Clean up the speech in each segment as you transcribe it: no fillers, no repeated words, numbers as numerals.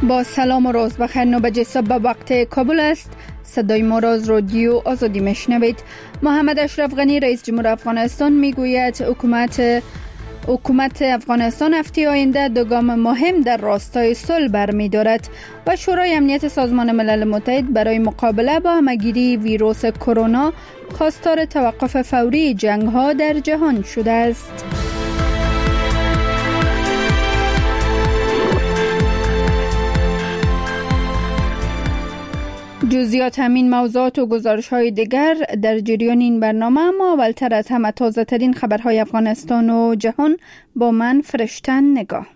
با سلام و روز بخیر. 9 بجه صبح وقت کابل است. صدای ما را از رادیو آزادی میشنوید. محمد اشرف غنی رئیس جمهور افغانستان میگوید حکومت افغانستان هفته آینده دو گام مهم در راستای صلح برمی‌دارد و شورای امنیت سازمان ملل متحد برای مقابله با همه‌گیری ویروس کرونا خواستار توقف فوری جنگ‌ها در جهان شده است. جزئیات همین موضوعات و گزارش‌های دیگر در جریان این برنامه، اما اولتر از همه تازه ترین خبرهای افغانستان و جهان با من فرشتن نگاه.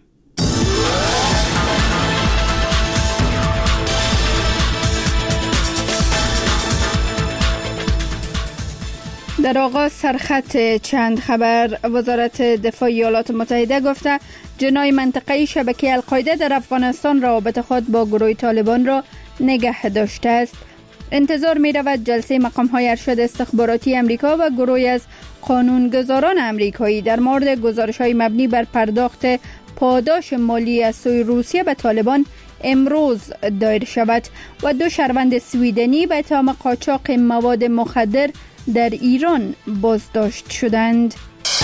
در آغاز سرخط چند خبر. وزارت دفاع ایالات متحده گفته جناح منطقه‌ای شبکه القاعده در افغانستان روابط خود با گروه طالبان را نگه داشته است. انتظار می رود جلسه مقام‌های ارشد استخباراتی امریکا و گروهی از قانونگذاران امریکایی در مورد گزارش‌های مبنی بر پرداخت پاداش مالی از سوی روسیه به طالبان امروز دایر شود و 2 شهروند سویدنی به اتهام قاچاق مواد مخدر در ایران بازداشت شدند.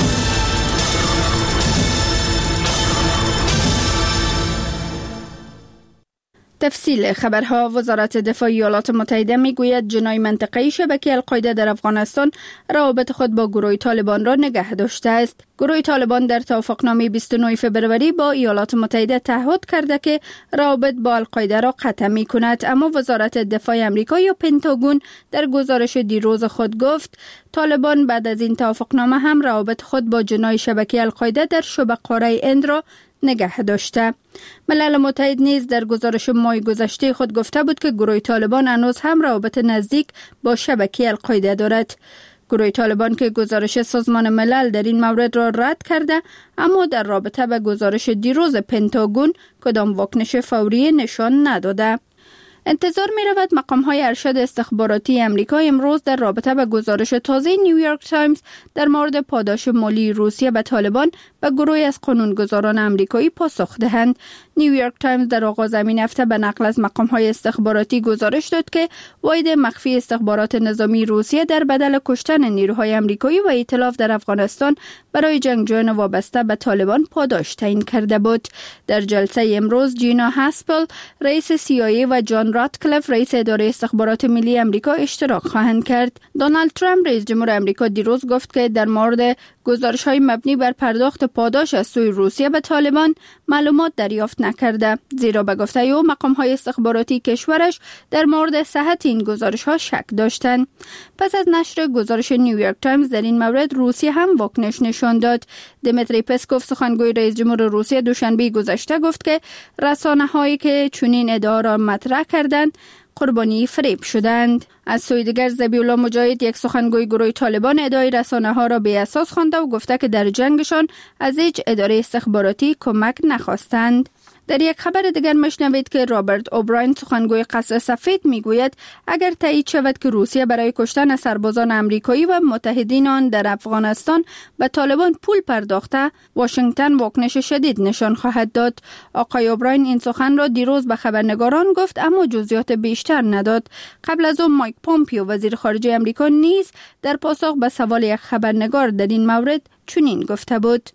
تفصیل خبرها. وزارت دفاع ایالات متحده میگوید جناح منطقه‌ای شبکه القاعده در افغانستان روابط خود با گروه طالبان را نگه داشته است. گروه طالبان در توافقنامه 29 فوریه با ایالات متحده تعهد کرده که روابط با القاعده را قطع می‌کند، اما وزارت دفاع آمریکا یا پنتاگون در گزارش دیروز خود گفت طالبان بعد از این توافقنامه هم روابط خود با جناح شبکه القاعده در شبه قاره هند را نگه داشته. ملل متحد نیز در گزارش ماه گذشته خود گفته بود که گروه طالبان هنوز هم روابط نزدیک با شبکه القاعده دارد. گروه طالبان که گزارش سازمان ملل در این مورد را رد کرده، اما در رابطه به گزارش دیروز پنتاگون کدام واکنش فوری نشان نداده. انتظار می رود مقام‌های ارشد استخباراتی امریکا امروز در رابطه با گزارش تازه نیویورک تایمز در مورد پاداش مالی روسیه به طالبان و گروهی از قانونگذاران امریکایی پاسخ دهند. نیویورک تایمز در آغاز این هفته به نقل از مقام‌های استخباراتی گزارش داد که واحد مخفی استخبارات نظامی روسیه در بدل کشتن نیروهای امریکایی و ائتلاف در افغانستان برای جنگجویان وابسته به طالبان پاداش تعیین کرده بود. در جلسه امروز جینا هاسپل رئیس CIA و جان راتکلیف رئیس اداره استخبارات ملی امریکا اشتراک خواهند کرد. دونالد ترامپ رئیس جمهور امریکا دیروز گفت که در مورد گزارش‌های مبنی بر پرداخت پاداش از سوی روسیه به طالبان معلومات دریافت نکرده، زیرا به گفته او مقام‌های استخباراتی کشورش در مورد صحت این گزارش‌ها شک داشتند. پس از نشر گزارش نیویورک تایمز در این مورد روسیه هم واکنش نشان داد. دمیتری پسکوف سخنگوی رئیس جمهور روسیه دوشنبه گذشته گفت که رسانه‌هایی که چنین ادعا را مطرح کردند قربانی فریب شدند. از سوی دیگر ذبیح الله مجاهد یک سخنگوی گروه طالبان ادعای رسانه‌ها را بی اساس خوانده و گفته که در جنگشان از هیچ اداره استخباراتی کمک نخواستند. در یک خبر دیگر میشنوید که رابرت اوبراین سخنگوی قصر سفید میگوید اگر تایید شود که روسیه برای کشتن سربازان آمریکایی و متحدین آن در افغانستان به طالبان پول پرداخته، واشنگتن واکنش شدید نشان خواهد داد. آقای اوبراین این سخن را دیروز به خبرنگاران گفت، اما جزئیات بیشتر نداد. قبل از آن مایک پومپیو وزیر خارجه آمریکا نیز در پاسخ به سوال یک خبرنگار در این مورد چنین گفته بود: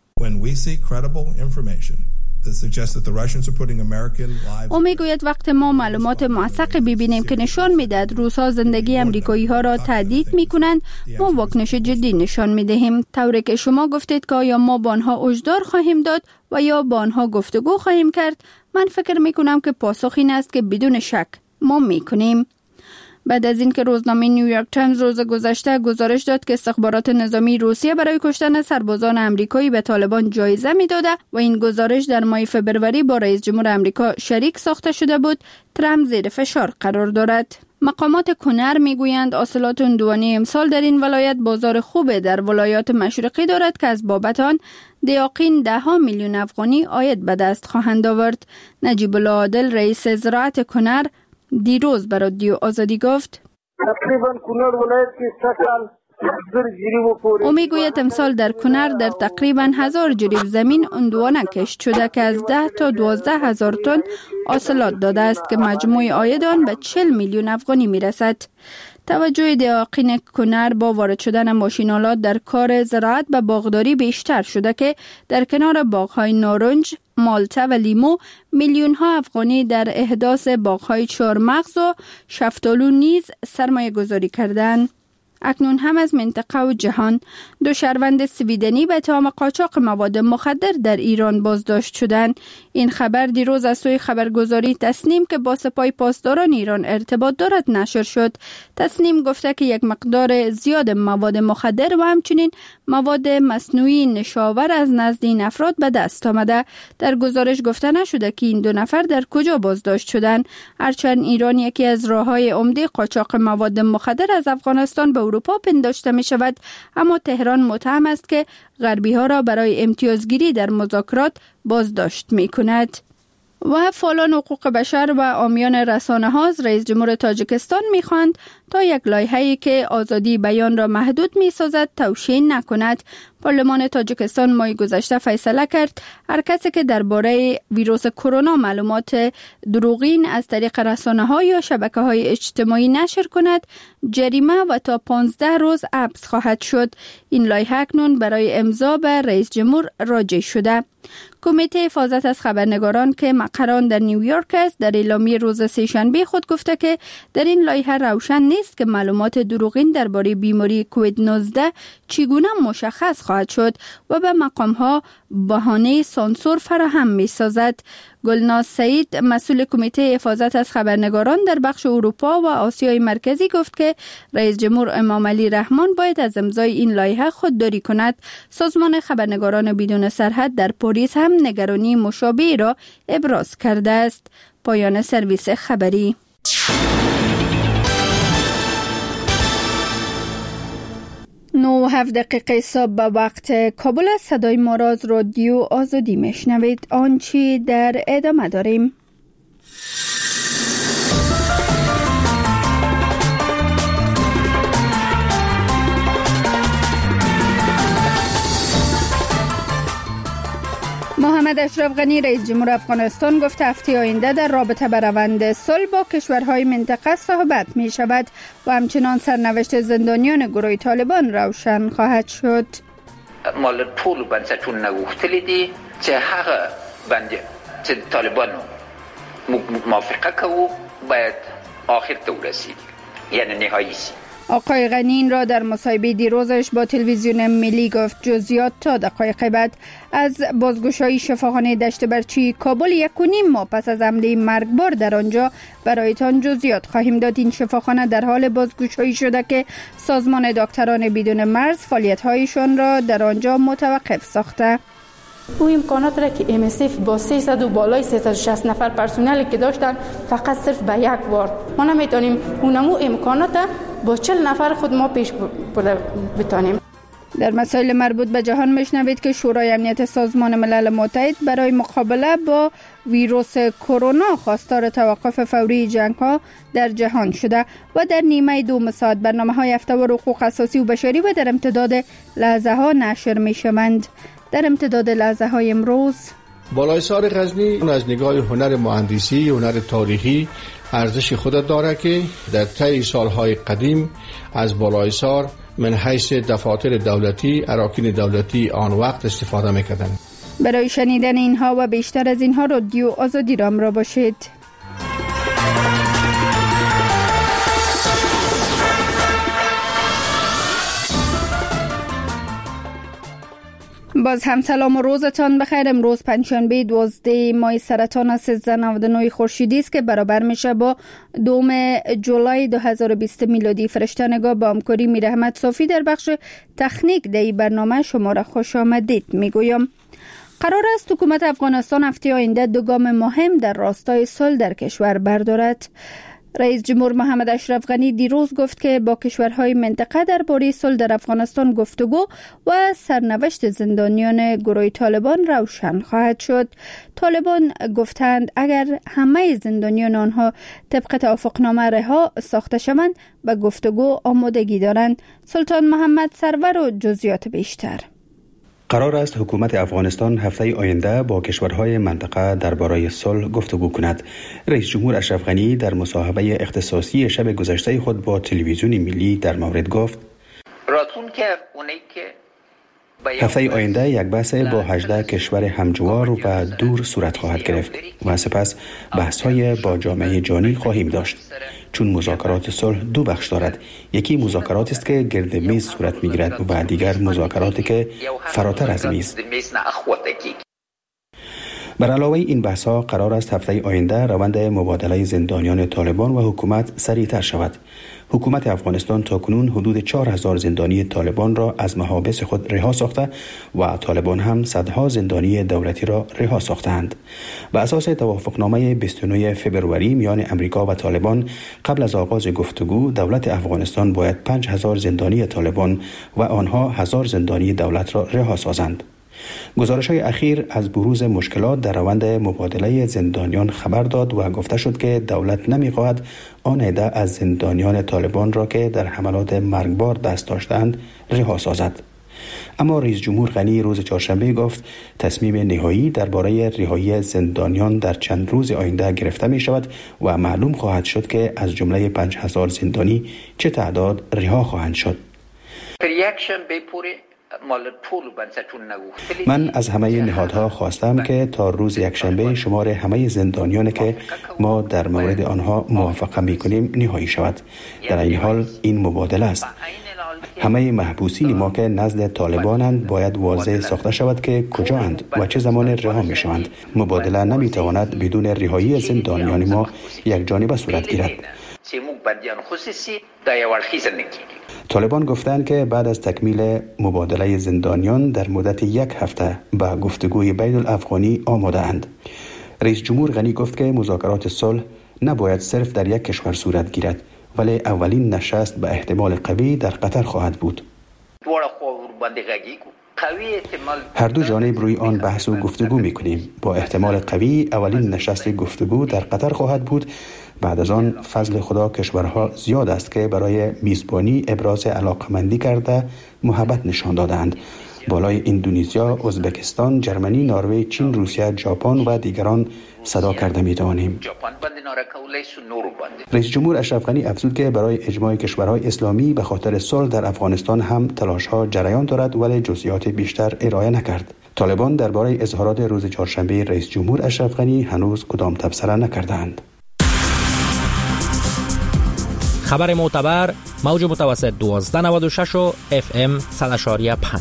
او میگوید وقت ما معلومات موثق ببینیم که نشان میدهد روس‌ها زندگی امریکایی ها را تهدید میکنند، ما واکنش جدی نشان میدهیم. طوری که شما گفتید که آیا ما با آنها هشدار خواهیم داد و یا با آنها گفتگو خواهیم کرد، من فکر میکنم که پاسخ این است که بدون شک ما میکنیم. بعد از اینکه روزنامه نیویورک تایمز روز گذشته گزارش داد که استخبارات نظامی روسیه برای کشتن سربازان آمریکایی به طالبان جایزه میداده و این گزارش در ماه فوریه با رئیس جمهور آمریکا شریک ساخته شده بود، ترامپ زیر فشار قرار دارد. مقامات کنر میگویند حاصلات اندوانه امسال در این ولایت بازار خوبه در ولایات مشرقی دارد که از بابت آن دیاقین 10 میلیون افغانی عاید به دست خواهند آورد. نجیب الله عادل رئیس زراعت کنر دیروز به رادیو آزادی گفت تقریبا کنر ولایت که 3 سال او میگوید امسال در کنر در تقریبا 1000 جریب زمین عنوانه کشت شده که از 10 تا 12 هزار تن حاصلات داده است که مجموع عاید آن به 40 میلیون افغانی میرسد. توجه دهقان کنر با وارد شدن ماشین‌آلات در کار زراعت و باغداری بیشتر شده که در کنار باغ‌های نارنج، مالته و لیمو میلیون‌ها افغانی در احداث باغ‌های چهارمغز و شفتالو نیز سرمایه گذاری کردند. اکنون هم از منطقه و جهان 2 شهروند سویدنی به اتهام قاچاق مواد مخدر در ایران بازداشت شدند. این خبر دیروز از سوی خبرگزاری تسنیم که با سپاه پاسداران ایران ارتباط دارد نشر شد. تسنیم گفته که یک مقدار زیاد مواد مخدر و همچنین مواد مصنوعی نشاور از نزد این افراد به دست آمده. در گزارش گفته نشده که این 2 نفر در کجا بازداشت شدند. هرچند ایران یکی از راههای عمده قاچاق مواد مخدر از افغانستان به اروپا پنداشته می شود، اما تهران متهم است که غربی ها را برای امتیازگیری در مذاکرات بازداشت می کند. و فعالان حقوق بشر و عامیان رسانه ها از رئیس جمهور تاجیکستان می خواند تا یک لایحه‌ای که آزادی بیان را محدود می سازد توشیح نکند. پارلمان تاجیکستان ماه گذشته فیصله کرد هر کسی که درباره ویروس کرونا معلومات دروغین از طریق رسانه ها یا شبکه های اجتماعی نشر کند جریمه و تا 15 روز حبس خواهد شد. این لایحه اکنون برای امضا به رئیس جمهور راجع شده. کمیته حفاظت از خبرنگاران که مقران در نیویورک است در اعلامیه روز سه‌شنبه خود گفته که در این لایحه روشن نیست که معلومات دروغین درباره بیماری کووید 19 چگونه مشخص خواهد شد و به مقام‌ها بهانه سانسور فراهم می‌سازد. گلناز سعید مسئول کمیته حفاظت از خبرنگاران در بخش اروپا و آسیای مرکزی گفت که رئیس جمهور امام علی رحمان باید از امضای این لایحه خودداری کند. سازمان خبرنگاران بدون سرحد در پاریس هم نگرانی مشابهی را ابراز کرده است. پایان سرویس خبری. 9:07 صبح به وقت کابل است. صدای ما را از رادیو آزادی میشنوید. آنچه در ادامه داریم. محمد اشرف غنی رئیس جمهور افغانستان گفت هفته آینده در رابطه به روند صلح با کشورهای منطقه صحبت می شود و همچنان سرنوشت زندانیان گروه طالبان روشن خواهد شد. مال ټول بنسټونه غوښتلي دي چې هغه باندې چې طالبانو موافقه کوو باید آخر ته ورسیږي، یعنی نهایی شي. آقای غنی این را در مصاحبه دیروزش با تلویزیون ملی گفت. جزئیات تا دقایق بعد. از بازگشایی شفاخانه دشت برچی کابل 1.5 ماه پس از حمله مرگبار در آنجا برایتان جزئیات خواهیم داد. این شفاخانه در حال بازگشایی شده که سازمان دکتران بدون مرز فعالیت‌هایشان را در آنجا متوقف ساخته. او امکانات را که MSF با 300 و بالای 360 نفر پرسنلی که داشتن فقط صرف به یک بار ما نمیتونیم اونمو امکانات با 40 نفر خود ما پیش بتانیم. در مسائل مربوط به جهان میشنوید که شورای امنیت سازمان ملل متحد برای مقابله با ویروس کرونا خواستار توقف فوری جنگ‌ها در جهان شده و در نیمه دوم ساعت برنامه‌های هفته‌وار حقوق اساسی و بشری و در امتداد لحظه‌ها نشر می‌شوند. در امتداد لحظه‌های امروز بالایسار غزنی از نگاه هنر مهندسی، هنر تاریخی ارزش خود داره که در طی سالهای قدیم از بالایسار من حیث دفاتر دولتی، اراکین دولتی آن وقت استفاده می‌کردند. برای شنیدن اینها و بیشتر از اینها رادیو آزادی را همراه باشید. باز هم سلام و روزتان بخیر. امروز پنجشنبه 12 ماه سرطان 1399 خورشیدی است که برابر میشه با 2 جولای 2020 میلادی. فرشته نگاه با همکاری میر احمد صافی در بخش تکنیک در برنامه شما را خوش آمدید میگویم. قرار است حکومت افغانستان هفته آینده 2 گام مهم در راستای صلح در کشور بردارد. رئیس جمهور محمد اشرف غنی دیروز گفت که با کشورهای منطقه درباره صلح در افغانستان گفتگو و سرنوشت زندانیان گروه طالبان روشن خواهد شد. طالبان گفتند اگر همه زندانیان آنها طبق توافقنامه رها ساخته شوند به گفتگو آمادگی دارند. سلطان محمد سرور و جزئیات بیشتر. قرار است حکومت افغانستان هفته آینده با کشورهای منطقه درباره صلح گفتگو کند. رئیس جمهور اشرف غنی در مصاحبه اختصاصی شب گذشته خود با تلویزیون ملی در مورد گفت هفته آینده یک بحث با 18 کشور همجوار و دور صورت خواهد گرفت و سپس بحث‌های با جامعه جهانی خواهیم داشت. چون مذاکرات صلح دو بخش دارد، یکی مذاکراتی است که گرد میز صورت می‌گیرد و دیگر مذاکراتی که فراتر از میز. بر علاوه این بحث‌ها قرار است هفته آینده روند مبادله زندانیان طالبان و حکومت سریعتر شود. حکومت افغانستان تاکنون حدود 4000 زندانی طالبان را از محابس خود رها ساخته و طالبان هم صدها زندانی دولتی را رها ساختند. بر اساس توافقنامه 29 فوریه میان امریکا و طالبان قبل از آغاز گفتگو دولت افغانستان باید 5000 زندانی طالبان و آنها 1000 زندانی دولت را رها سازند. گزارش‌های اخیر از بروز مشکلات در روند مبادله زندانیان خبر داد و گفته شد که دولت نمی‌خواهد آن عده از زندانیان طالبان را که در حملات مرگبار دست داشتند رها سازد. اما رئیس جمهور غنی روز چهارشنبه گفت تصمیم نهایی درباره رهایی زندانیان در چند روز آینده گرفته می شود و معلوم خواهد شد که از جمله 5000 زندانی چه تعداد رها خواهند شد. من از همه نهادها خواستم که تا روز یکشنبه شمار همه زندانیانی که ما در مورد آنها موافقه می‌کنیم نهایی شود. در این حال این مبادله است. همه محبوسین ما که نزد طالبانند باید واضح ساخته شود که کجااند و چه زمان رها می‌شوند. مبادله نمی‌تواند بدون رهایی زندانیان ما یک جانبه صورت گیرد. طالبان گفتند که بعد از تکمیل مبادله زندانیان در مدت یک هفته به گفتگوی بین الافغانی آماده اند. رئیس جمهور غنی گفت که مذاکرات صلح نباید صرف در یک کشور صورت گیرد، ولی اولین نشست به احتمال قوی در قطر خواهد بود. هر دو جانب روی آن بحث و گفتگو می‌کنیم. با احتمال قوی اولین نشست گفتگو در قطر خواهد بود. بعد از آن فضل خدا کشورها زیاد است که برای میزبانی ابراز علاقمندی کرده محبت نشان دادند. بالای اندونزیا، ازبکستان، جرمنی، نروژ، چین، روسیه، ژاپن و دیگران صدا کرده می‌توانیم. رئیس جمهور اشرف غنی افزود که برای اجماع کشورهای اسلامی به خاطر صلح در افغانستان هم تلاش‌ها جریان دارد ولی جزئیات بیشتر ارائه نکرد. طالبان درباره اظهارات روز چهارشنبه رئیس جمهور اشرف غنی هنوز کدام تبصره نکردند. خبر معتبر موج متوسط 1296 و FM 100.5.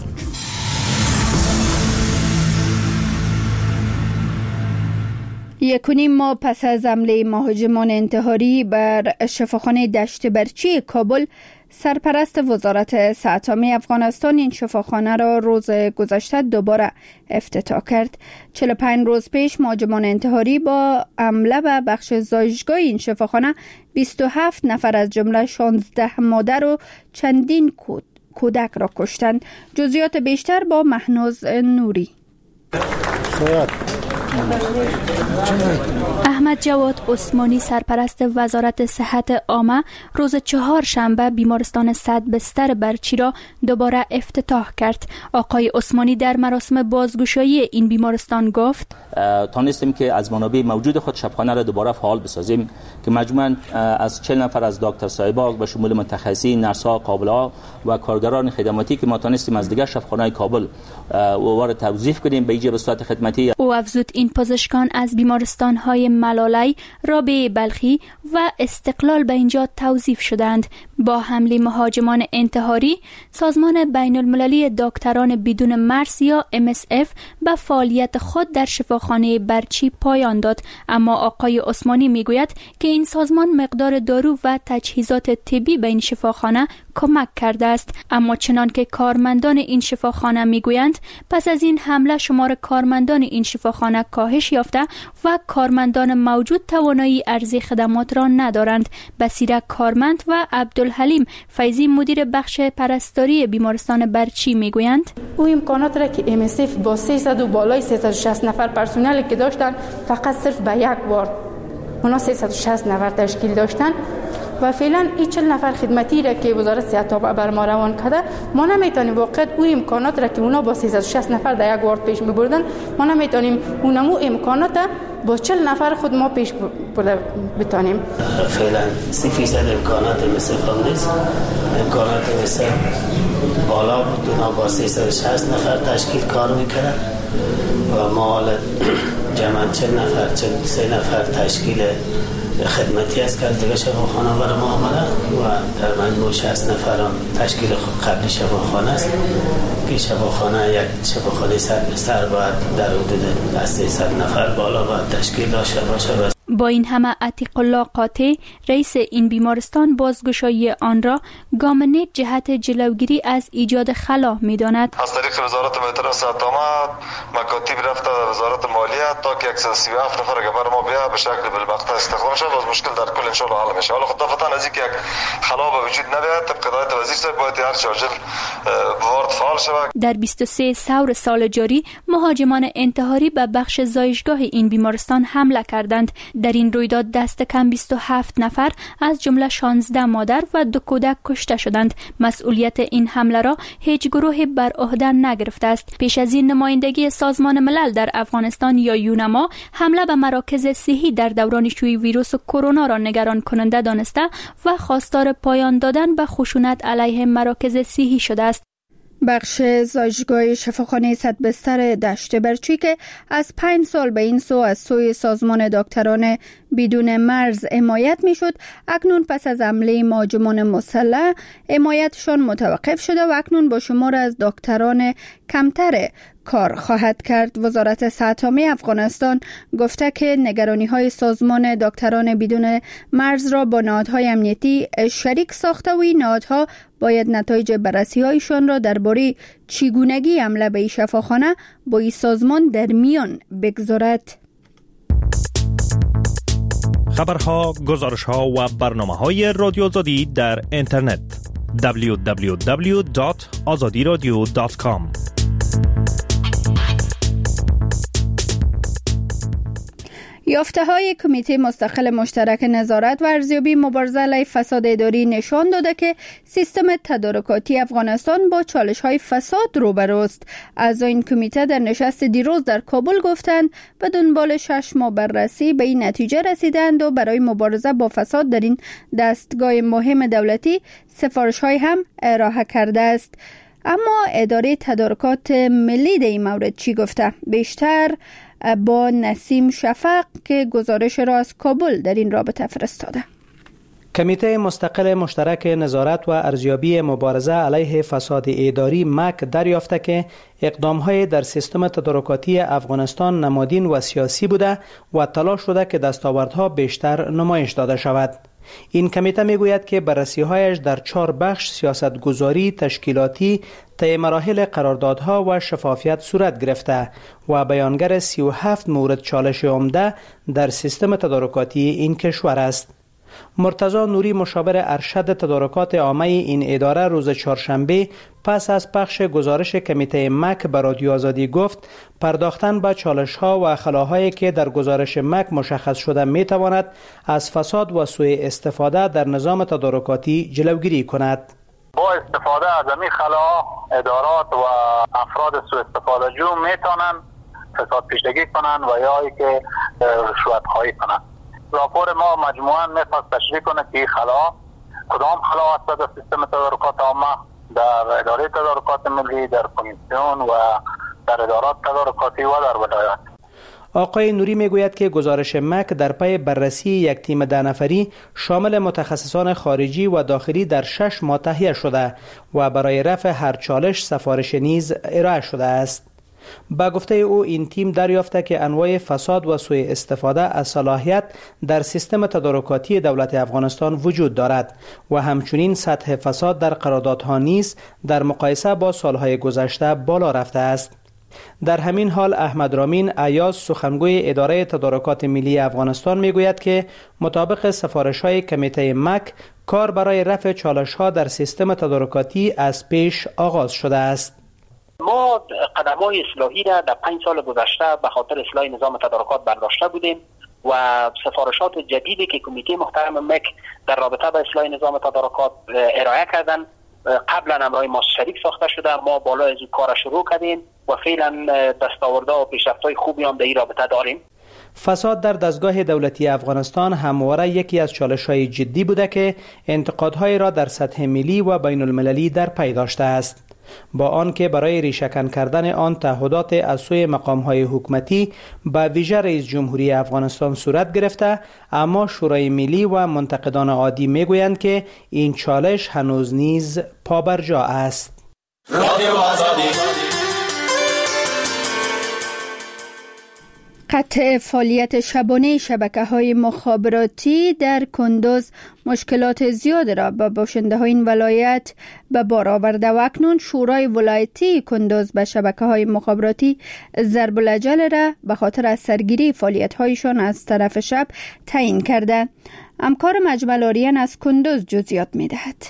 یکونیم ماه پس از حمله مهاجمان انتحاری بر شفاخانه دشت برچی کابل، سرپرست وزارت صحت عامه افغانستان این شفاخانه را روز گذشته دوباره افتتاح کرد. 45 روز پیش مهاجمان انتحاری با حمله به بخش زایشگاه این شفاخانه 27 نفر از جمله 16 مادر و چندین کودک را کشتند. جزئیات بیشتر با مهناز نوری. احمد جواد عثمانی سرپرست وزارت صحت عامه روز چهارشنبه بیمارستان 100 بستر برچی را دوباره افتتاح کرد. آقای عثمانی در مراسم بازگشایی این بیمارستان گفت تانستیم که از منابع موجود خود شفاخانه را دوباره فعال بسازیم که مجموعاً از 40 نفر از دکتر صاحبا به شمول متخصصین، نرس‌ها، قابل‌ها و کارگران خدماتی که ما تانستیم از دیگر شفاخانه‌های کابل وارد توظیف کنیم به ایجاب صورت خدمتی. او افزود این پزشکان از بیمارستان‌های ملالی، رابعه بلخی و استقلال به اینجا توظیف شدند. با حمله مهاجمان انتحاری، سازمان بین المللی دکتران بدون مرز یا MSF به فعالیت خود در شفاخانه برچی پایان داد. اما آقای عثمانی میگوید که این سازمان مقدار دارو و تجهیزات طبی به این شفاخانه کمک کرده است. اما چنان که کارمندان این شفاخانه میگویند، پس از این حمله شمار کارمندان این شفاخانه کاهش یافته و کارمندان موجود توانایی ارزی خدمات را ندارند. بصیره کارمند و عبدالحلیم فیضی مدیر بخش پرستاری بیمارستان برچی میگویند او امکانات را که MSF با 300 و بالای 360 نفر پرسنلی که داشتن فقط صرف به یک بار اونا 360 نفر تشکیل داشتن و فعلا این 40 نفر خدمتی را که وزارت صحت بر ما روان کرده، ما نمیتونیم واقعا او امکانات را که اونا با 360 نفر در یک وارد پیش میبردن، ما نمیتونیم اونمو امکانات با 40 نفر خود ما پیش بتانیم. فعلا 30% امکانات مثل هم نیست. امکانات مثل بالا بود، اونا با 360 نفر تشکیل کار میکردن و ما حالا جمعا 40 نفر 43 نفر تشکیل خدمتی است که از دیگه شفاخانه برای ما آمده و در مجموع 60 نفر هم تشکیل قبل شفاخانه است که شفاخانه یک شفاخانه 100 بستر باید در حدود 300 نفر بالا باید تشکیل داشته باشه. با این همه عتیق الله قاطع رئیس این بیمارستان بازگشایی آن را گام نیک جهت جلوگیری از ایجاد خلا می‌داند. از طریق وزارت محترم صحت آمد مکاتب رفته در وزارت مالیه تا که 137 نفر اگر ما بیا به شکل بالمقطع استخدام شد باز مشکل در کل ان شاء الله حل میشه. حالا خدافتن از اینکه یک خلا به وجود نیاد طبق هدایت وزیر صاحب باید هر چه عاجل وارد فعال شود. در 23 ثور سال جاری مهاجمان انتحاری به بخش زایشگاه این بیمارستان حمله کردند. در این رویداد دست کم 27 نفر از جمله 16 مادر و 2 کودک کشته شدند. مسئولیت این حمله را هیچ گروهی بر عهده نگرفته است. پیش از این نمایندگی سازمان ملل در افغانستان یا یونما حمله به مراکز صحی در دوران شیوع ویروس کرونا را نگران کننده دانسته و خواستار پایان دادن به خشونت علیه مراکز صحی شده است. بخش زایشگاه شفاخانه 100 بستر دشت برچی که از 5 سال به این سو از سوی سازمان دکتران بدون مرز حمایت میشد، اکنون پس از حمله مهاجمان مسلح حمایتشان متوقف شده و اکنون با شمار از دکتران کمتر کار خواهد کرد. وزارت صحت عامه افغانستان گفته که نگرانی‌های سازمان دکتران بدون مرز را با نهادهای امنیتی شریک ساخته و این نهادها باید نتایج بررسی‌هایشان را درباره چگونگی حمله به شفاخانه با این سازمان در میان بگذارد. خبرها، گزارش‌ها و برنامه‌های رادیو آزادی در اینترنت www.azadiradio.com. یافته‌های کمیته مستقل مشترک نظارت و ارزیابی مبارزه علیه فساد اداری نشان داده که سیستم تدارکاتی افغانستان با چالش‌های فساد روبروست. اعضای این کمیته در نشست دیروز در کابل گفتند به دنبال 6 ماه بررسی به این نتیجه رسیدند و برای مبارزه با فساد در این دستگاه مهم دولتی سفارش‌های هم ارائه کرده است. اما اداره تدارکات ملی در این مورد چی گفته؟ بیشتر با نسیم شفق که گزارش را از کابل در این رابطه فرستاده. کمیته مستقل مشترک نظارت و ارزیابی مبارزه علیه فساد اداری مک دریافته که اقدام‌های در سیستم تدارکاتی افغانستان نمادین و سیاسی بوده و تلاش شده که دستاوردها بیشتر نمایش داده شود. این کمیته میگوید که بررسی‌هایش در 4 بخش سیاستگذاری، تشکیلاتی، طی مراحل قراردادها و شفافیت صورت گرفته و بیانگر 37 مورد چالش عمده در سیستم تدارکاتی این کشور است. مرتضی نوری مشاور ارشد تدارکات عامه این اداره روز چهارشنبه پس از پخش گزارش کمیته مک به رادیو آزادی گفت پرداختن به چالش‌ها و خلاهایی که در گزارش مک مشخص شده می‌تواند از فساد و سوء استفاده در نظام تدارکاتی جلوگیری کند. با استفاده از این خلا ادارات و افراد سوء استفاده جو میتونن فساد پیشگی کنن و یا اینکه رشوت خواهی کنن. راپور ما مجموعاً میخواست تشریح کنه که خلا کدام خلا هست در سیستم تدارکات عامه، در اداره تدارکات ملی، در کمیسیون و در ادارات تدارکاتی و در ولایات. آقای نوری میگوید که گزارش مک در پی بررسی یک تیم 10 نفری شامل متخصصان خارجی و داخلی در 6 ماه تهیه شده و برای رفع هر چالش سفارش نیز ارائه شده است. با گفته او این تیم دریافته که انواع فساد و سوء استفاده از صلاحیت در سیستم تدارکاتی دولت افغانستان وجود دارد و همچنین سطح فساد در قراردادها نیز در مقایسه با سالهای گذشته بالا رفته است. در همین حال احمد رامین ایاز سخنگوی اداره تدارکات ملی افغانستان میگوید که مطابق سفارش‌های کمیته مک کار برای رفع چالش‌ها در سیستم تدارکاتی از پیش آغاز شده است. ما قدم‌های اصلاحی را در 5 سال گذشته به خاطر اصلاح نظام تدارکات برداشته بودیم و سفارشات جدیدی که کمیته محترم مک در رابطه با اصلاح نظام تدارکات ارائه کردن قبلا همراه ما شریک ساخته شده. ما بالا از این کار شروع کردیم و فعلا دستاوردها و پیشرفت‌های خوبی هم در این رابطه داریم. فساد در دستگاه دولتی افغانستان همواره یکی از چالش‌های جدی بوده که انتقادهای را در سطح ملی و بین المللی در پی داشته است. با آنکه برای ریشه‌کن کردن آن تعهدات از سوی مقام‌های حکومتی به ویژه رئیس جمهوری افغانستان صورت گرفته، اما شورای ملی و منتقدان عادی میگویند که این چالش هنوز نیز پابرجا است. قطع فعالیت شبانه شبکه‌های مخابراتی در کندوز مشکلات زیاد را به باشنده‌های این ولایت به بار آورده و اکنون شورای ولایتی کندوز به شبکه‌های مخابراتی ضرب الاجل را به خاطر از سرگیری فعالیت‌هایشان از طرف شب تعیین کرده. همکار مجمل آریان از کندوز جزئیات می‌دهد.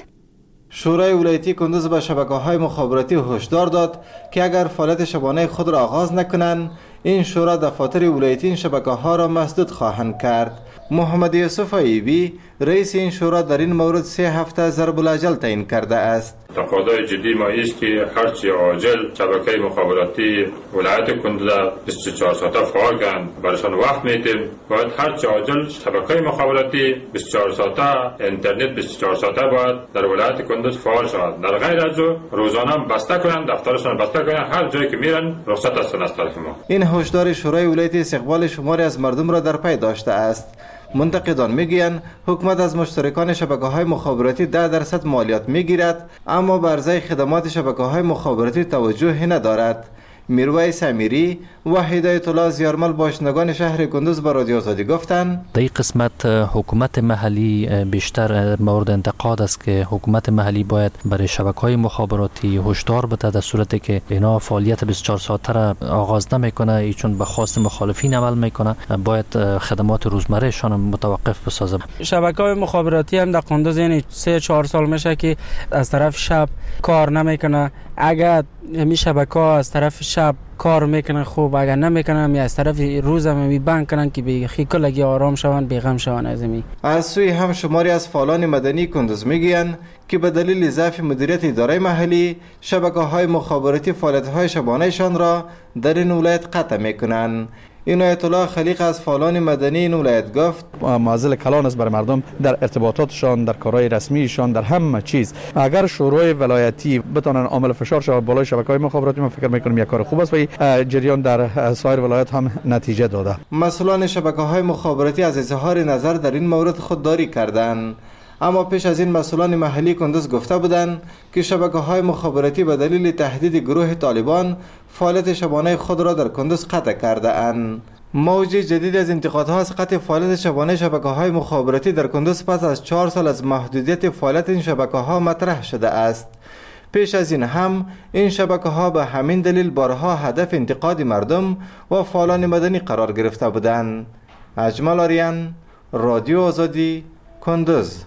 شورای ولایتی کندوز به شبکه‌های مخابراتی هشدار داد که اگر فعالیت شبانه خود را آغاز نکنند، این شورا دفاتر ولایتی این شبکه‌ها را مسدود خواهند کرد. محمد یوسف ایبی رئیس این شورا در این مورد 3 هفته ضرب الاجل تعیین کرده است. تقاضای جدی ما است که هرچی عاجل شبکه مخابراتی ولایت کندوز 24 ساعته فعال کنند. برایشان وقت میدیم باید هرچی عاجل شبکه مخابراتی 24 ساعته اینترنت 24 ساعته باید در ولایت کندوز فعال شود. در غیر از او روزانه بسته کنند، دفترشان بسته کنند، هر جایی که میرن رخصت هستند از طرف ما. این هشدار شورای ولایتی استقبال شماری از مردم را در پی داشته است. منتقدان میگویند حکومت از مشترکان شبکه‌های مخابراتی 10% مالیات میگیرد، اما بر ضای خدمات شبکه‌های مخابراتی توجهی ندارد. میرویس امیری و هدایت الله زیارمل باشندگان شهر کندوز به رادیو آزادی گفتند در این قسمت حکومت محلی بیشتر مورد انتقاد است که حکومت محلی باید برای شبکه‌های مخابراتی هشدار بده در صورتی که اینا فعالیت 24 ساعته را آغاز نمیکنه، چون به خواست مخالفین عمل میکنه، باید خدمات روزمره شان متوقف بسازه. شبکه‌های مخابراتی هم در کندوز یعنی 3-4 سال میشه که از طرف شب کار نمیکنه. اگر می شبکه‌ها از طرف شب کار میکنن خوب، اگر نمیکنن از طرف روز هم می بند کنن که به خیکلگی آرام شوند، بیغم شوند. از سوی هم شماری از فعالان مدنی کندوز میگویند که به دلیل ضعف مدیریت اداره محلی شبکه‌های مخابراتی فعالیت‌های شبانه‌شان را در این ولایت قطع میکنند. عنایت الله خلیق از فعالان مدنی این ولایت گفت معضل کلان است برای مردم در ارتباطاتشان، در کارهای رسمیشان، در همه چیز. اگر شورای ولایتی بتونن عامل فشار شود بالای شبکه‌های مخابراتی، من فکر می‌کنم یک کار خوب است و جریان در سایر ولایت هم نتیجه داده. مسئولان شبکه‌های مخابراتی از اظهار نظر در این مورد خودداری کردند. اما پیش از این مسئولان محلی کندوز گفته بودند که شبکه‌های مخابراتی به دلیل تهدید گروه طالبان فعالیت شبانه خود را در کندوز قطع کرده اند. موج جدید از انتقادها از قطع فعالیت شبانه شبکه‌های مخابراتی در کندوز پس از 4 سال از محدودیت فعالیت این شبکه‌ها مطرح شده است. پیش از این هم این شبکه‌ها به همین دلیل بارها هدف انتقاد مردم و فعالان مدنی قرار گرفته بودند. اجمل آریان، رادیو آزادی، کندوز.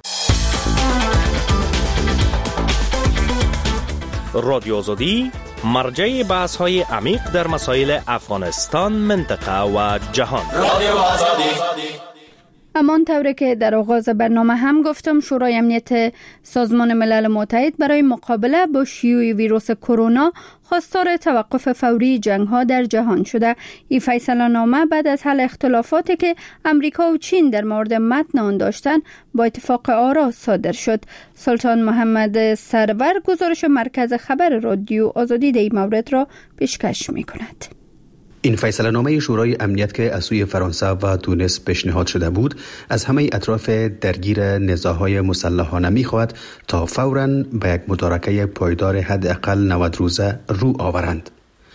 رادیو آزادی مرجع بحث های عمیق در مسائل افغانستان، منطقه و جهان. رادیو آزادی. همان طوری که در آغاز برنامه هم گفتم، شورای امنیت سازمان ملل متحد برای مقابله با شیوع ویروس کرونا خواستار توقف فوری جنگ‌ها در جهان شده. این فیصله نامه بعد از حل اختلافاتی که امریکا و چین در مورد متن آن داشتند با اتفاق آرا صادر شد. سلطان محمد سرور گزارش مرکز خبر رادیو آزادی در این مورد را پیشکش می‌کند. این فیصله نامه شورای امنیت که از سوی فرانسه و تونس پیشنهاد شده بود، از همه اطراف درگیر نزاع‌های مسلحانه می‌خواهد تا فوراً به یک مدارکه پایدار حداقل 90 روزه رو آورند.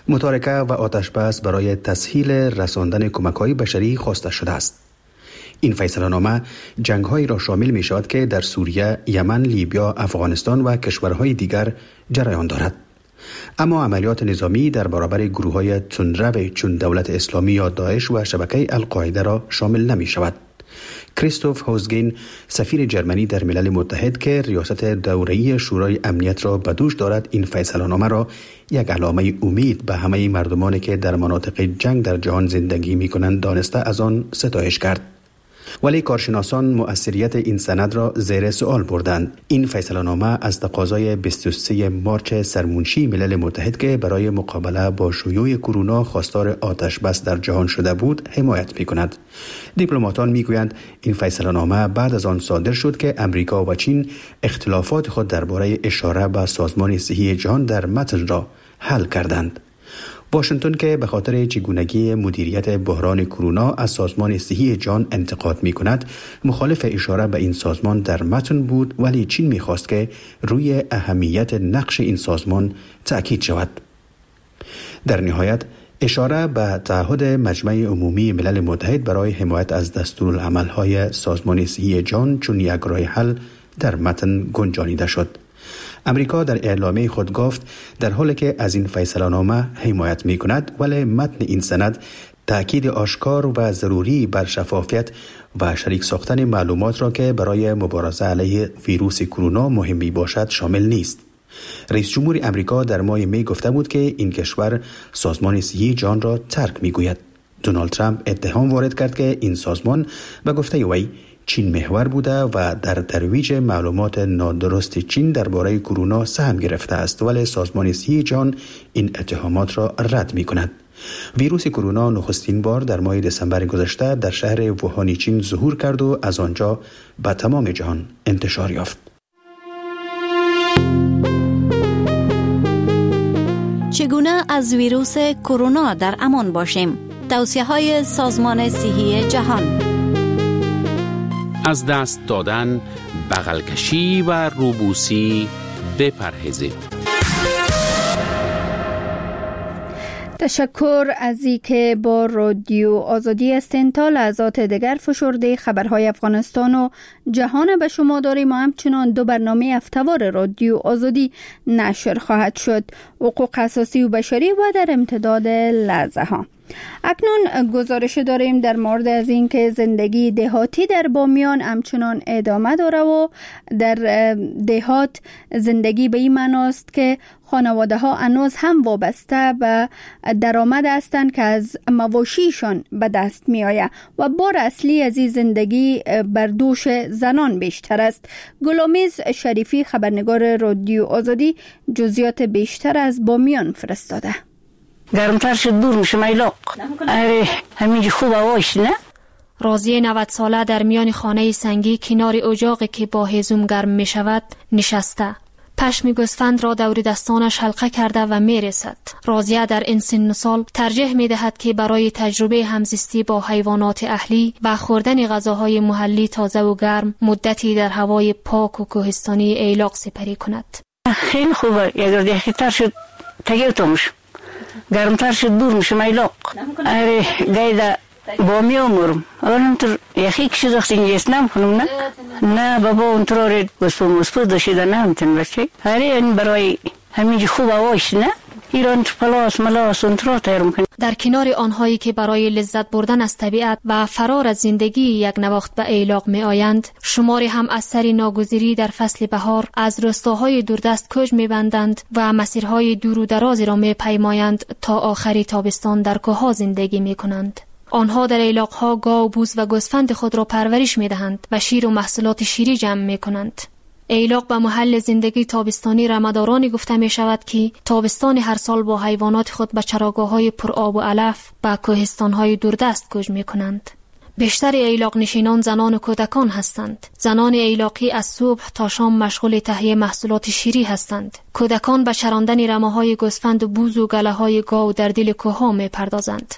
متارکه و آتشبس برای تسهیل رساندن کمک‌های بشری خواسته شده است. این فیصله‌نامه جنگ‌هایی را شامل می‌شود که در سوریه، یمن، لیبیا، افغانستان و کشورهای دیگر جریان دارد. اما عملیات نظامی در برابر گروه‌های تندرو چون دولت اسلامی یا داعش و شبکه القاعده را شامل نمی‌شود. کریستوف هوزگین، سفیر جرمنی در ملل متحد که ریاست دوره‌ای شورای امنیت را به دوش دارد، این فیصله‌نامه را یک علامه امید به همه مردمانی که در مناطق جنگ در جهان زندگی می‌کنند دانسته از آن ستایش کرد. ولی کارشناسان مؤثریت این سند را زیر سوال بردند. این فیصله‌نامه از تقاضای 23 مارچ سرمنشی ملل متحد که برای مقابله با شیوع کرونا خواستار آتش بس در جهان شده بود حمایت می‌کند. دیپلماتان می‌گویند این فیصله‌نامه بعد از آن صادر شد که امریکا و چین اختلافات خود درباره اشاره به سازمان صحی جهان در متن را حل کردند. واشنگتن که به خاطر چگونگی مدیریت بحران کرونا از سازمان صحی جهان انتقاد می کند، مخالف اشاره به این سازمان در متن بود، ولی چین می خواست که روی اهمیت نقش این سازمان تأکید شود. در نهایت اشاره به تعهد مجمع عمومی ملل متحد برای حمایت از دستورالعمل‌های سازمان صحی جهان چون یک راه حل در متن گنجانیده شد. امریکا در اعلامیه خود گفت در حالی که از این فیصله‌نامه حمایت می‌کند، ولی متن این سند تأکید آشکار و ضروری بر شفافیت و شریک ساختن معلومات را که برای مبارزه علیه ویروس کرونا مهم باشد شامل نیست. رئیس جمهور امریکا در ماه می گفته بود که این کشور سازمان صحی جهان را ترک می‌گوید. دونالد ترامپ اتهام وارد کرد که این سازمان به گفته وی چین محور بوده و در ترویج معلومات نادرست چین درباره کرونا سهم گرفته است، ولی سازمان صحی جهان این اتهامات را رد می کند. ویروس کرونا نخستین بار در ماه دسامبر گذشته در شهر ووهان چین ظهور کرد و از آنجا به تمام جهان انتشار یافت. چگونه از ویروس کرونا در امان باشیم؟ توصیه‌های سازمان صحی جهان: از دست دادن، بغل کشی و روبوسی بپرهیزید. تشکر از اینکه با رادیو آزادی هستین. تا لحظات دیگر فشرده خبرهای افغانستان و جهان به شما داریم و همچنان 2 برنامه هفته‌وار رادیو آزادی نشر خواهد شد: حقوق اساسی و بشری و در امتداد لحظه ها. اکنون گزارش داریم در مورد از این که زندگی دهاتی در بامیان همچنان ادامه داره و در دهات زندگی به این معناست که خانواده ها هنوز هم وابسته به درآمد هستند که از مواشیشان به دست می آید و بار اصلی از این زندگی بر دوش زنان بیشتر است. گلامیز شریفی، خبرنگار رادیو آزادی، جزئیات بیشتر از بامیان فرستاده. گرمتر شد دور میشه میلاق. اره همینجا خوب هواش نه؟ راضیه 90 ساله در میان خانه سنگی کنار اجاقی که با هیزم گرم می شود نشسته. پشم گوسفند را دور دستانش حلقه کرده و می رسد. راضیه در این سن و سال ترجیح می دهد که برای تجربه همزیستی با حیوانات اهلی و خوردن غذاهای محلی تازه و گرم مدتی در هوای پاک و کوهستانی ایلاق سپری کند. خیلی خوبه. اگر دقیق‌تر شد تگیو تامش. گرمتر شد دور میشه میلاق. اره گایده با می امورم اولم تر یخی کشی دختی اینجاست نمیکنم نه؟ نه بابا اونطور گسپو داشته نه همتن بچه. اره این برای همینجا خوب هواش نه؟ ایران پلاس ملاس اونطور تیرم کنی. در کنار آنهایی که برای لذت بردن از طبیعت و فرار از زندگی یک نواخت به ایلاق می آیند، شماری هم از سر ناگزیری در فصل بهار از روستاهای دوردست کوچ می بندند و مسیرهای دور و درازی را می پیمایند تا آخری تابستان در کوه‌ها زندگی می کنند. آنها در ایلاق‌ها گاو، بوز و گوسفند خود را پرورش می دهند و شیر و محصولات شیری جمع می کنند. ایلاق به محل زندگی تابستانی رمدارانی گفته می شود که تابستان هر سال با حیوانات خود به چراگاه‌های پر آب و علف و کوهستان‌های دوردست کوچ می کنند. بیشتر ایلاق نشینان زنان و کودکان هستند. زنان ایلاقی از صبح تا شام مشغول تهیه محصولات شیری هستند. کودکان به چراندن رمه‌های گوسفند و بوز و گله‌های گاو در دل کوه‌ها می پردازند.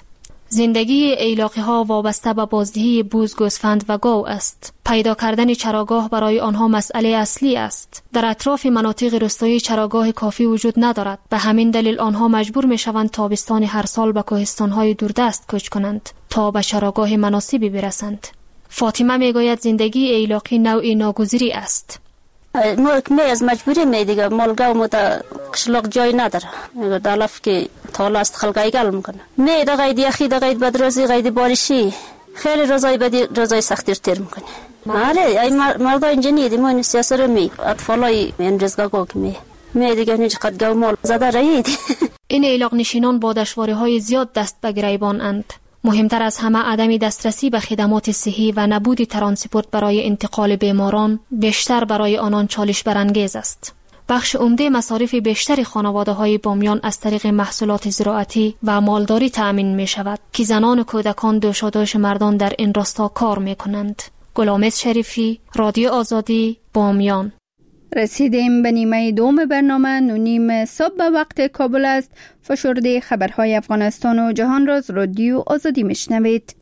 زندگی ایلاقی ها وابسته به بازدهی بوز، گوسفند و گاو است. پیدا کردن چراگاه برای آنها مسئله اصلی است. در اطراف مناطق روستایی چراگاه کافی وجود ندارد. به همین دلیل آنها مجبور می شوند تابستان هر سال به کوهستان های دوردست کوچ کنند تا به چراگاه مناسبی برسند. فاطمه می گوید زندگی ایلاقی نوعی ناگزیری است. ما از مجبوری می دیگه مالگا و قشلاق جای نداره. دالف که تالا است خلقای گل میکنه. می دا غید یخی دا غید بدروزی غید بارشی خیلی روزای بدی روزای سختی رو تیر میکنه. آره ای مردا اینجا نیدی ما این سیاسه رو می اطفالای این رزگاه که می دیگه هیچ قد گو مال زده رایدی. این ایلاق نشینان با دشواری های زیاد دست به گریبان اند. مهمتر از همه عدم دسترسی به خدمات صحی و نبود ترانسپورت برای انتقال بیماران بیشتر برای آنان چالش برانگیز است. بخش عمده مصارف بیشتر خانواده‌های بامیان از طریق محصولات زراعتی و مالداری تأمین می شود که زنان و کودکان دوشادوش مردان در این راستا کار می کنند. گلامز شریفی، رادیو آزادی، بامیان. رسیدیم به نیمه دوم برنامه. 9:30 صبح به وقت کابل است. فشرده خبرهای افغانستان و جهان را از رادیو آزادی میشنوید.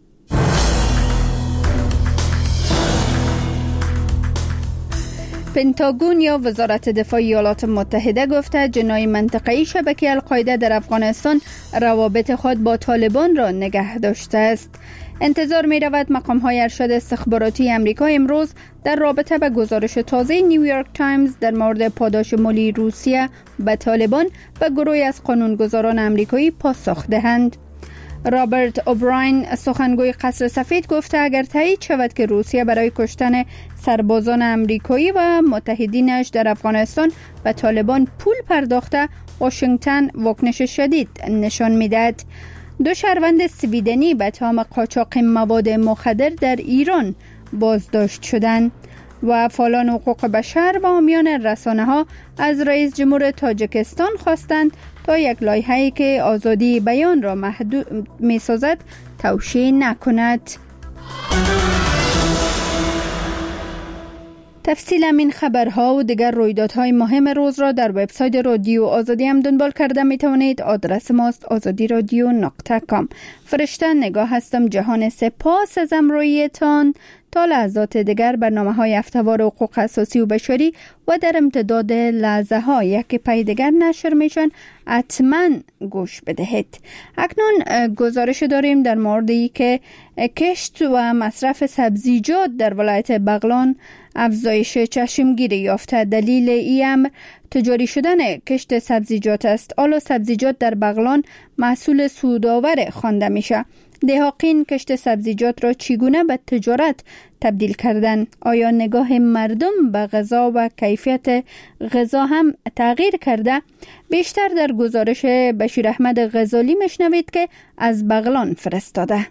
پنتاگون یا وزارت دفاع ایالات متحده گفته جناح منطقه‌ای شبکه القاعده در افغانستان روابط خود با طالبان را نگه داشته است. انتظار می رود مقام‌های ارشد استخباراتی آمریکا امروز در رابطه با گزارش تازه نیویورک تایمز در مورد پاداش مالی روسیه به طالبان و گروهی از قانونگذاران آمریکایی پاسخ دهند. رابرت اوبراین سخنگوی قصر سفید گفته اگر تایید شود که روسیه برای کشتن سربازان آمریکایی و متحدینش در افغانستان به طالبان پول پرداخته، واشنگتن واکنش شدید نشان می‌دهد. 2 شهروند سویدنی به تهم قاچاق مواد مخدر در ایران بازداشت شدند و فعالان حقوق بشر و حامیان رسانه‌ها از رئیس جمهور تاجیکستان خواستند تا یک لایحه‌ای که آزادی بیان را محدود می‌سازد توشیح نکند. تفصیل این خبرها و دیگر رویدادهای مهم روز را در وبسایت رادیو آزادی هم دنبال کرده می توانید. آدرس ماست azadiradyo.com. فرشته نگاه هستم. جهان سپاس از همراهیتان. تا لحظات دیگر برنامه‌های هفته‌وار حقوق اساسی و بشری و در امتداد لحظه ها یک پی دیگر نشر میشن. حتما گوش بدهید. اکنون گزارش داریم در موردی که کشت و مصرف سبزیجات در ولایت بغلان افزایش چشمگیری یافته. دلیل این امر تجاری شدن کشت سبزیجات است. حالا سبزیجات در بغلان محصول سودآور خوانده میشه. دهاقین کشت سبزیجات را چگونه به تجارت تبدیل کردن؟ آیا نگاه مردم به غذا و کیفیت غذا هم تغییر کرده؟ بیشتر در گزارش بشیر احمد غزالی میشنوید که از بغلان فرستاده.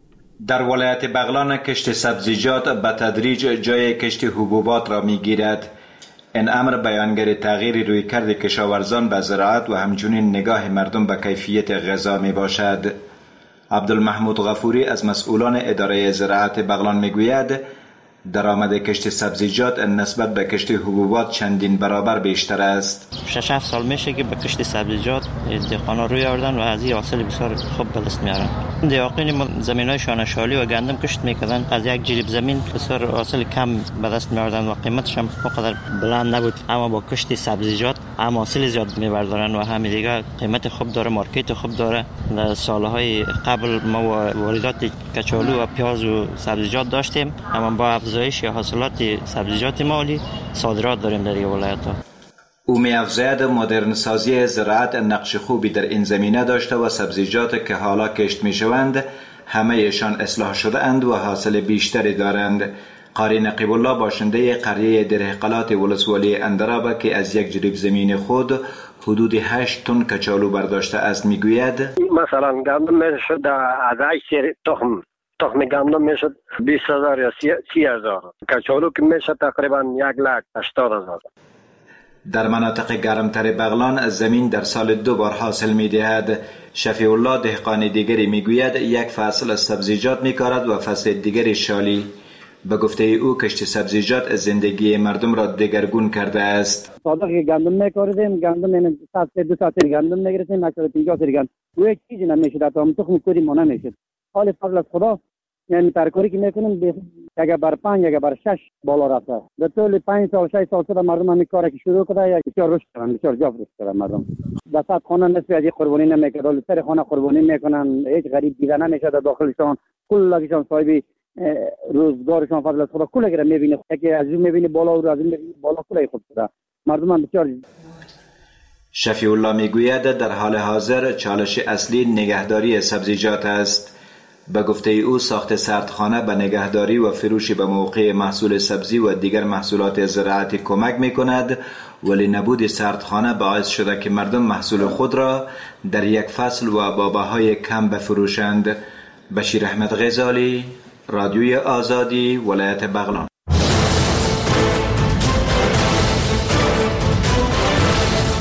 در ولایت بغلان کشت سبزیجات به تدریج جای کشت حبوبات را میگیرد. این امر بیانگر تغییر رویکرد کشاورزان به زراعت و همچنین نگاه مردم به کیفیت غذا می باشد. عبدالمحمود غفوری از مسئولان اداره زراعت بغلان میگوید درآمد کشت سبزیجات نسبت به کشت حبوبات چندین برابر بیشتر است. 6-7 سال میشه که به کشت سبزیجات دهقانا روی آوردن و از این حاصل بسیار خوب به دست میارن. دهقان زمینای شانه‌شالی و گندم کشت میکردن، از یک جریب زمین بسیار حاصل کم به دست میآوردن و قیمتش هم اونقدر بلند نبود، اما با کشت سبزیجات هم حاصل زیاد میبردن و هم دیگه قیمت خوب داره، مارکت خوب داره. در سالهای قبل ما واردات کچالو و پیاز و سبزیجات داشتیم، اما با افزایش حاصلات سبزیجات مالی صادرات داریم در این ولایت‌ها. او می‌افزاید مدرن سازی زراعت نقش خوبی در این زمینه داشته و سبزیجات که حالا کشت می‌شوند همه‌شان اصلاح شده اند و حاصل بیشتری دارند. قاری نقیب الله باشنده قریه درهقلات ولسوالی اندرابه که از یک جریب زمین خود حدود 8 تن کچالو برداشته است میگوید مثلا گندم میشد از 8 تخم گندم میشد 20,000 یا 30,000. کچالو که میشد تقریبا 1,80,000. در مناطق گرمتر بغلان زمین در سال 2 بار حاصل میدهد. شفیع الله دهقان دیگری میگوید یک فصل سبزیجات میکارد و فصل دیگری شالی. به گفته او کشت سبزیجات زندگی مردم را دگرگون کرده است. صادق گندم میکردیم، گندم این دو ساعت گندم میگرفتیم، 850 گندم. و یک چیزی نمیشد، تا تخم کوری ما نمیشد. حال فضل از خدا، یعنی ترکاری که میکنیم یک بر 5 یک بر 6 بالا رفته. در طول 5 سال 6 سال شده مردم همین کاری که شروع کرده، یک بسیار رشد کردن، بسیار جا رشد کردن مردم. دست خانه نصف از قربانی نمیکنن، سر خانه قربانی میکنن، هیچ غریب دیده نمیشه در داخلشان. کلشان صاحب روزگارشان فضل از خدا کل گره میبینه، که از اون میبینه بالا و از اون میبینه بالا کلی خوب شده. مردم هم بسیار. شفیع الله میگوید در حال حاضر چالش اصلی نگهداری سبزیجات است. به گفته او ساخت سردخانه به نگهداری و فروش به موقع محصول سبزی و دیگر محصولات زراعتی کمک می کند، ولی نبود سردخانه باعث شده که مردم محصول خود را در یک فصل و با بهای کم بفروشند. بشیر احمد غزالی، رادیوی آزادی، ولایت بغلان.